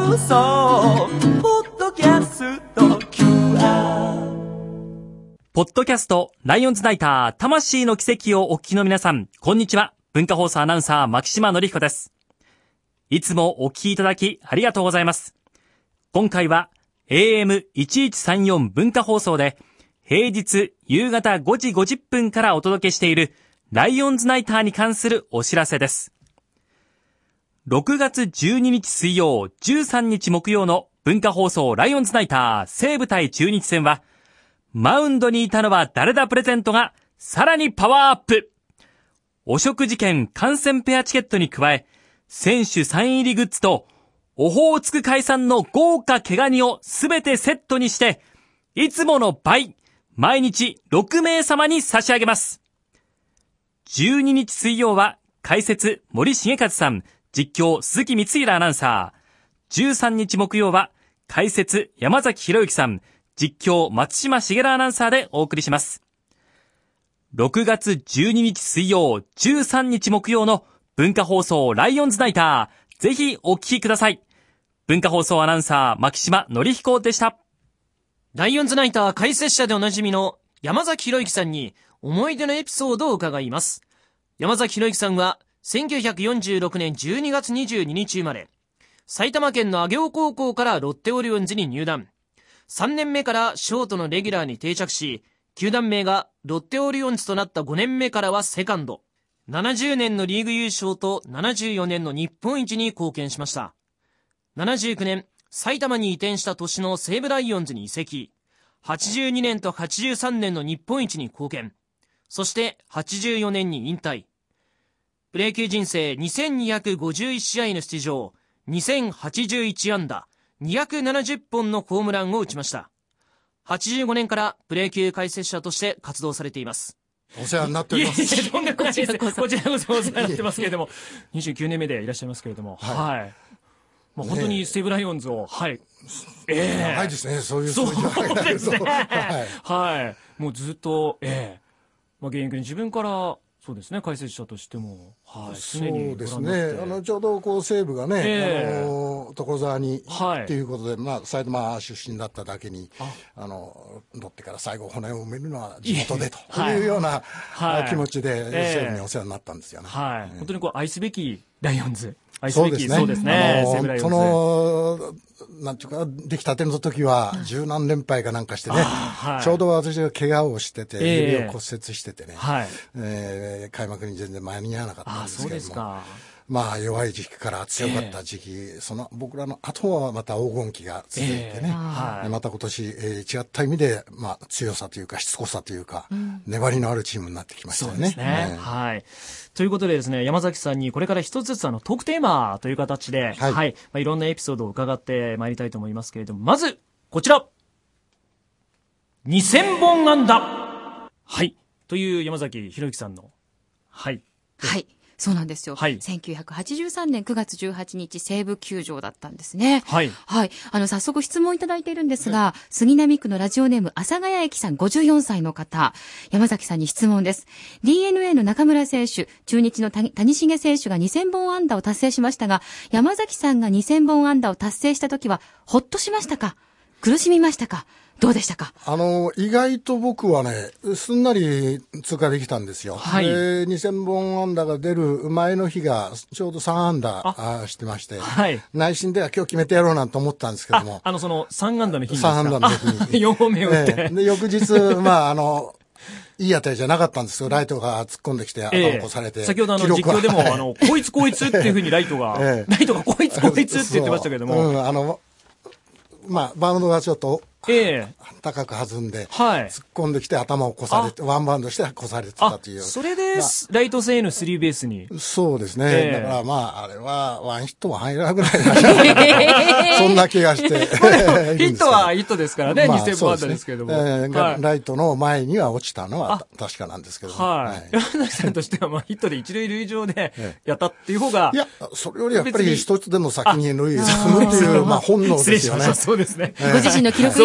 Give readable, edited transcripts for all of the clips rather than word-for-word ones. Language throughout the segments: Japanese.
放送ポッドキャスト QR ポッドキャストライオンズナイター魂の奇跡をお聞きの皆さん、こんにちは。文化放送アナウンサー牧島紀彦です。いつもお聞きいただきありがとうございます。今回は AM1134 文化放送で平日夕方5時50分からお届けしているライオンズナイターに関するお知らせです。6月12日水曜、13日木曜の文化放送ライオンズナイター西武対中日戦は、マウンドにいたのは誰だプレゼントがさらにパワーアップ。お食事券観戦ペアチケットに加え、選手サイン入りグッズとオホーツク海産の豪華毛ガニをすべてセットにして、いつもの倍、毎日6名様に差し上げます。12日水曜は解説森重和さん、実況鈴木光平アナウンサー。13日木曜は解説山崎博之さん、実況松島茂アナウンサーでお送りします。6月12日水曜、13日木曜の文化放送ライオンズナイター、ぜひお聞きください。文化放送アナウンサー牧島紀彦でした。 ライオンズナイター解説者でおなじみの山崎博之さんに思い出のエピソードを伺います。山崎博之さんは1946年12月22日生まれ、埼玉県の上尾高校からロッテオリオンズに入団。3年目からショートのレギュラーに定着し、球団名がロッテオリオンズとなった5年目からはセカンド。70年のリーグ優勝と74年の日本一に貢献しました。79年、埼玉に移転した年の西武ライオンズに移籍。82年と83年の日本一に貢献。そして84年に引退。プロ野球人生2251試合の出場、2081安打、270本のホームランを打ちました。85年からプロ野球解説者として活動されています。 お世話になっております。 こちらこそお世話になってますけれども、29年目でいらっしゃいますけれども、はい。まあ、本当に西武ライオンズを、はい。 長いですね、そういう数字は。 そうですね。はい。もうずっと、まあ、現役に自分から、そうですね、解説者としても、はい、常にそうですね、ちょうどこう西武がね、所沢にっていうことで、まあ、埼玉出身だっただけに、ロッテから最後骨を埋めるのは地元でというような気持ちで西武にお世話になったんですよね。 はい、本当にこう愛すべきライオンズ。 そうですね。 そうですね。 その、なんていうか、出来たての時は、十何連敗かなんかしてね、ちょうど私が怪我をしてて、指を骨折しててね、開幕に全然間に合わなかったんですけども、まあ、弱い時期から強かった時期、僕らの後はまた黄金期が続いてね、また今年、違った意味で、まあ、強さというか、しつこさというか、粘りのあるチームになってきましたよね。そうですね。 はい。ということでですね、山崎さんにこれから一つずつトークテーマという形で、はい。まあ、いろんなエピソードを伺ってまいりたいと思いますけれども、まず、こちら !2000 本安打はい。という山崎博之さんの、はい。 はい。そうなんですよ。はい。1983年9月18日、西武球場だったんですね。はい。はい。早速質問いただいているんですが、杉並区のラジオネーム、阿佐ヶ谷駅さん54歳の方、山崎さんに質問です。DNA の中村選手、中日の谷繁選手が2000本安打を達成しましたが、山崎さんが2000本安打を達成したときは、ほっとしましたか？苦しみましたか？どうでしたか？ 意外と僕はね、すんなり通過できたんですよ。はい。2000本安打が出る前の日が、ちょうど3安打してまして、はい。内心では今日決めてやろうなんて思ったんですけども。 その3安打の日にですか？3安打の日に。 4本目を打って。 で、翌日、まあ、いい当たりじゃなかったんですよ。ライトが突っ込んできて頭を越されて。 先ほど実況でも、こいつっていうふうにライトがこいつって言ってましたけども。 まあ、バウンドがちょっと、高く弾んで、突っ込んできて頭を越されて、ワンバウンドして越されてたという。 それで、ライト線へのスリーベースに。 そうですね。だからまあ、あれは、ワンヒットは入らぐらいだそんな気がして。 ヒットはヒットですからね、2000本安打ですけども。 ライトの前には落ちたのは確かなんですけども。 はい。山崎さんとしては、まあ、ヒットで一塁塁上でやったっていう方が。 いや、それよりやっぱり一つでも先に塁へ進むっていう、まあ、本能ですよね。 そうですね。 ご自身の記録以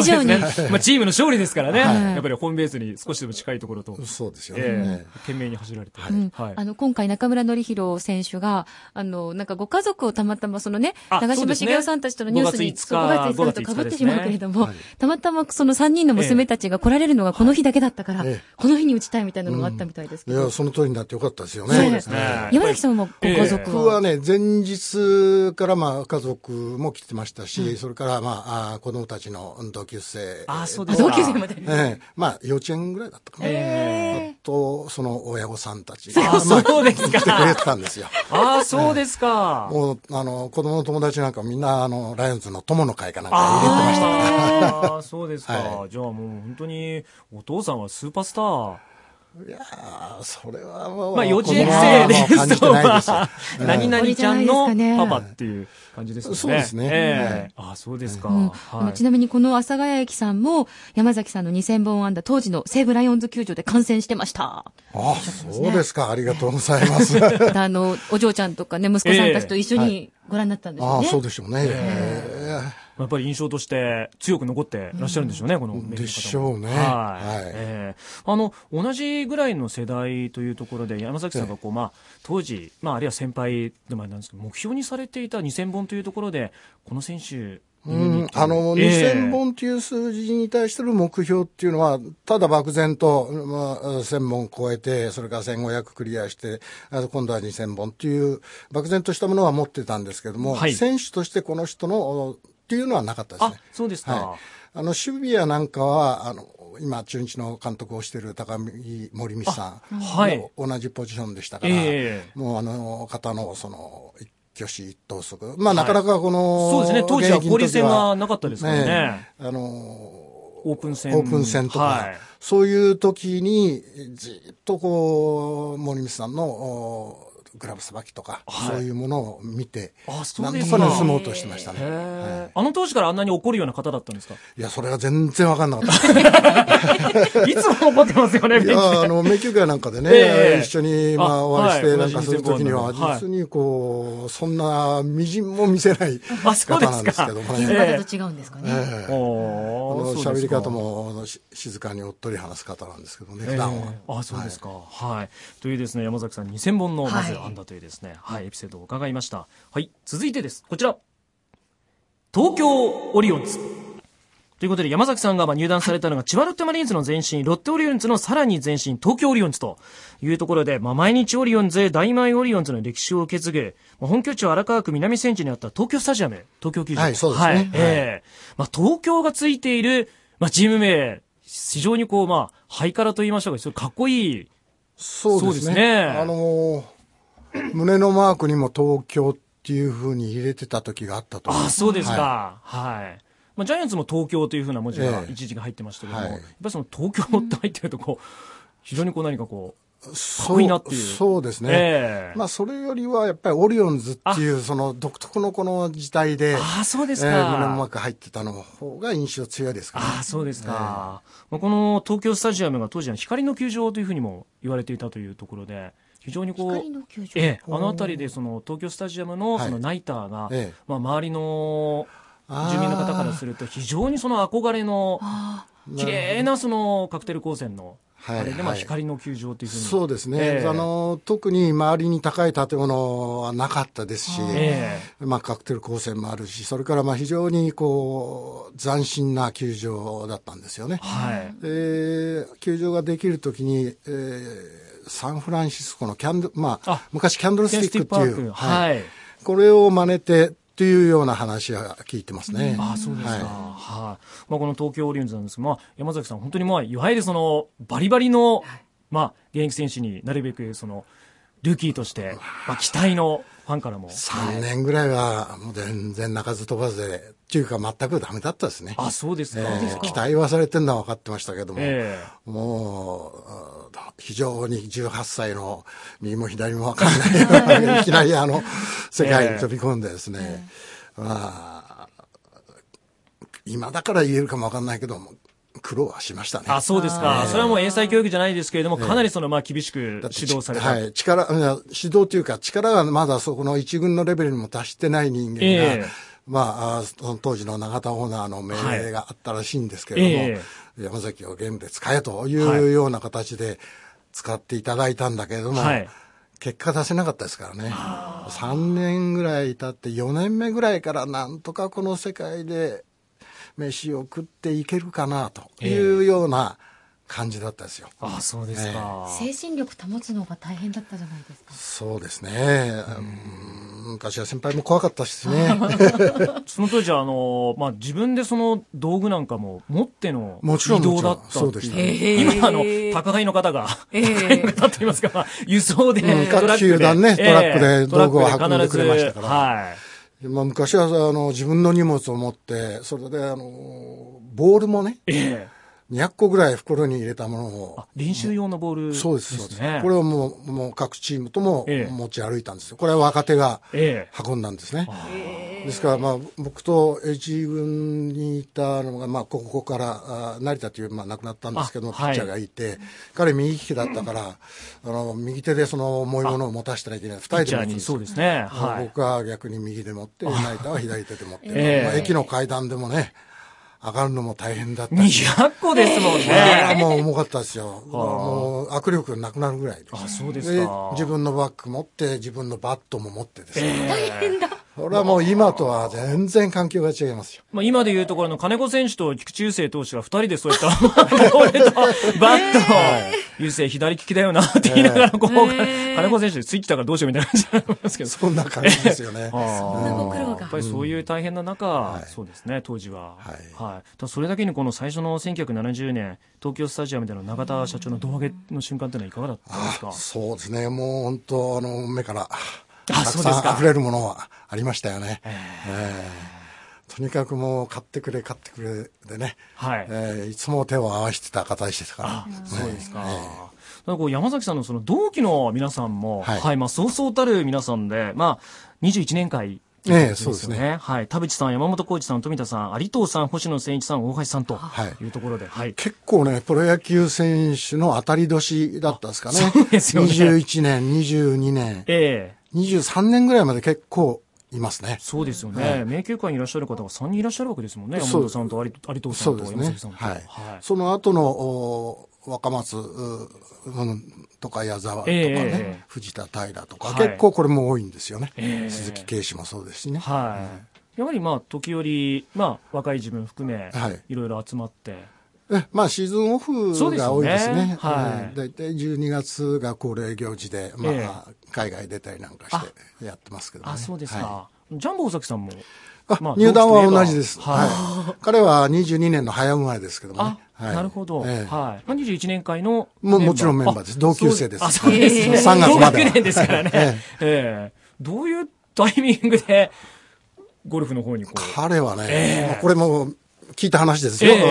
以上に。 まあ、チームの勝利ですからね。やっぱりホームベースに少しでも近いところと。 そうですよね。 懸命に走られて。 今回中村紀弘選手が、なんかご家族をたまたまそのね、長嶋茂雄さんたちとのニュースに、5月5日と被ってしまうけれども、たまたまその3人の娘たちが来られるのがこの日だけだったから、この日に打ちたいみたいなのがあったみたいですけど。 いや、その通りになってよかったですよね。 そうですね。山崎さんもご家族は、 僕はね、前日から家族も来てましたし、それから子供たちの同級生。 そうですか。同級生まで。 幼稚園ぐらいだったかな。あと、その親御さんたちが、そうですか。 来てくれてたんですよ。 そうですか。 もう、子供の友達なんかみんな、ライオンズの友の会かなんか入れてましたから。 そうですか。じゃあもう本当に、お父さんはスーパースター。 いやー、それはもう。幼稚園生ですと、何々ちゃんのパパっていう感じですね。 そうですね。 そうですか。 ちなみにこの阿佐ヶ谷駅さんも、山崎さんの2000本安打、当時の西武ライオンズ球場で観戦してました。 そうですか。ありがとうございます。 お嬢ちゃんとかね、息子さんたちと一緒にご覧になったんですよね。 そうでしょうね。 やっぱり印象として強く残ってらっしゃるんでしょうね、このメディアの方も。 でしょうね。 同じぐらいの世代というところで、山崎さんが当時、あるいは先輩でもあれなんですけど、目標にされていた2000本というところで、この選手、 2000本という数字に対しての目標っていうのは、ただ漠然と、1000本超えて、それから1500クリアして、今度は2000本っていう、漠然としたものは持ってたんですけども、選手としてこの人の、っていうのはなかったですね。 そうですか。 守備やなんかは、今、中日の監督をしている高木森美さんも同じポジションでしたから、もう方の一挙手一投足。なかなかそうですね、当時は交流戦はなかったですからね。オープン戦とか、そういう時に、じっと森美さんの、グラブさばきとか、そういうものを見て、なんとか盗もうとしてましたね。 あの当時からあんなに怒るような方だったんですか？ いや、それは全然わかんなかった。 いつも怒ってますよね、 いや、名球会なんかでね、一緒にお会いして、なんかするときには、実にそんな、みじんも見せない方なんですけどもね。 まだと違うんですかね。 喋り方も静かにおっとり話す方なんですけどね、普段は。 そうですか。はい。というですね、山崎さん2000本のまず安打というですね、エピソードを伺いました。はい。続いてです。こちら。東京オリオンズ。ということで、山崎さんが入団されたのが、千葉ロッテマリーンズの前身、ロッテオリオンズのさらに前身、東京オリオンズというところで、毎日オリオンズ、大前オリオンズの歴史を受け継ぐ、本拠地は荒川区南千住にあった東京スタジアム、東京球場。 そうですね。 東京がついている、チーム名、非常にハイカラと言いましょうか、それかっこいい。 そうですね。胸のマークにも東京っていう風に入れてた時があったと思います。 そうですか。はい。ジャイアンツも東京という風な文字が一時が入ってましたけども、やっぱりその東京って入ってると非常に何かかっこいいなっていう。 そうですね。それよりはやっぱりオリオンズっていうその独特のこの時代で、 そうですか。 胸のマーク入ってたの方が印象強いですから。 そうですか。この東京スタジアムが当時は光の球場という風にも言われていたというところで、非常にあの辺りで東京スタジアムのナイターが、周りの住民の方からすると非常に憧れの綺麗なカクテル光線のあれで光の球場というふうに。 そうですね。特に周りに高い建物はなかったですし、カクテル光線もあるし、それから非常に斬新な球場だったんですよね。球場ができるときに、サンフランシスコの昔キャンドルスティックっていう、これを真似てっていうような話は聞いてますね。 そうですか。この東京オリオンズなんですが、山崎さん本当にいわゆるバリバリの現役選手になるべくルーキーとして期待のファンからも 3年ぐらいはもう全然鳴かず飛ばずでっていうか全くダメだったですね。 そうですか。 期待はされてるのは分かってましたけども、もう非常に18歳の右も左も分からないいきなり世界に飛び込んでですね、今だから言えるかも分かんないけども苦労はしましたね。 そうですか。それはもう英才教育じゃないですけれども、かなり厳しく指導された。 指導というか、力がまだそこの一軍のレベルにも達してない人間が、 その当時の永田オーナーの命令があったらしいんですけれども、山崎をゲームで使えというような形で使っていただいたんだけれども、結果出せなかったですからね。3年ぐらい経って4年目ぐらいからなんとかこの世界で飯を食っていけるかなというような感じだったですよ。 そうですか。 精神力保つのが大変だったじゃないですか。 そうですね。昔は先輩も怖かったしね。 その当時は自分でその道具なんかも持っての移動だったっていう。 そうでしたね。 今宅配の方が、宅配の方と言いますか、輸送で、 各球団ね、トラックで道具を運んでくれましたから。昔は自分の荷物を持って、それでボールもね、200個ぐらい袋に入れたものを。 練習用のボールですね。 そうです、そうです。これをもう各チームとも持ち歩いたんですよ。これは若手が運んだんですね。ですから僕と H 軍にいたのがここから成田という亡くなったんですけども、ピッチャーがいて、彼右利きだったから右手でその重いものを持たせたらいけない。2人で持つんです。 そうですね。 僕は逆に右で持って、成田は左手で持って。駅の階段でもね、上がるのも大変だったし。 200個ですもんね。 もう重かったですよ。もう握力がなくなるぐらいで。 そうですか。 自分のバッグ持って、自分のバットも持ってですね。 大変だ。 それはもう今とは全然環境が違いますよ。 今でいうところの金子選手と菊池雄星投手が2人でそういったボールとバットを、雄星左利きだよなって言いながら、金子選手でスイッチだからどうしようみたいな感じになりますけど。 そんな感じですよね。 やっぱりそういう大変な中、そうですね、当時は。それだけにこの最初の1970年、東京スタジアムでの永田社長の胴上げの瞬間というのはいかがだったんですか？ そうですね、もう本当目からたくさん溢れるものはありましたよね。とにかくもう買ってくれでね、いつも手を合わせてた方でしたから。 そうですか。山崎さんのその同期の皆さんも、そうそうたる皆さんで、21年会そうですね。 田淵さん、山本浩二さん、富田さん、有藤さん、星野千一さん、大橋さんというところで。 結構ね、プロ野球選手の当たり年だったですかね。 そうですよね。 21年、22年、23年ぐらいまで結構いますね。 そうですよね。名球会にいらっしゃる方が3人いらっしゃるわけですもんね。山本さんと有藤さんと山崎さんと。 その後の若松とか矢沢とかね、藤田平とか、結構これも多いんですよね。鈴木啓士もそうですしね。 やはり時折、若い自分含め、いろいろ集まって。 シーズンオフが多いですね。だいたい12月が恒例行事で、海外出たりなんかしてやってますけどね。 そうですか。ジャンボ尾崎さんも。 入団は同じです。彼は22年の早生まれですけどもね。 なるほど。21年会のもちろんメンバーです。同級生です。 3月まで。同学年ですからね。どういうタイミングでゴルフの方に彼はね、これも聞いた話ですよ。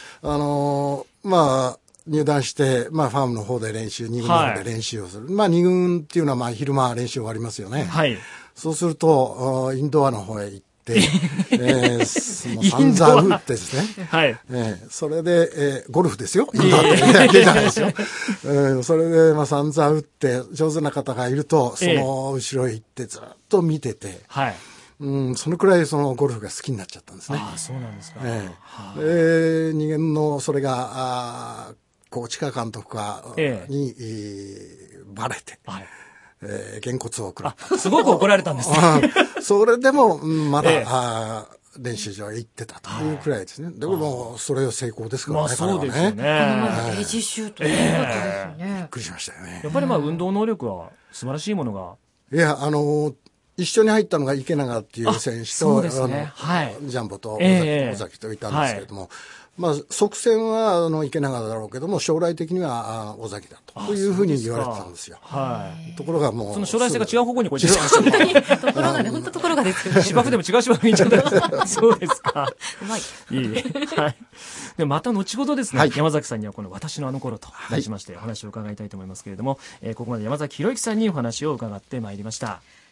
入団して、ファームの方で練習、2軍の方で練習をする。2軍っていうのは昼間練習終わりますよね。そうすると、インドアの方へ行って、散々打ってですね。それで、ゴルフですよ。インドアってじゃないですよ。それで、散々打って、上手な方がいると、その後ろへ行ってずっと見てて、そのくらいそのゴルフが好きになっちゃったんですね。 そうなんですか。 人間のそれが、高知川監督にバレて、げんこつを食らった。 すごく怒られたんですね。 それでも、まだ、練習場へ行ってたというくらいですね。でも、それは成功ですからね。 そうですよね。 まず定時集ということですよね。 びっくりしましたよね。 やっぱり運動能力は素晴らしいものが。 いや、一緒に入ったのが池永っていう選手と、ジャンボと尾崎といたんですけれども、側戦は池永だろうけども、将来的には尾崎だというふうに言われてたんですよ。ところがもう。 その将来性が違う方向にこう行ってましたね。ところがね、本当ところがですよね。 芝生でも違う芝生に行っちゃった。そうですか。 うまい。 でまた後ほどですね、山崎さんにはこの私のあの頃と題しましてお話を伺いたいと思いますけれども、ここまで山崎博之さんにお話を伺ってまいりました。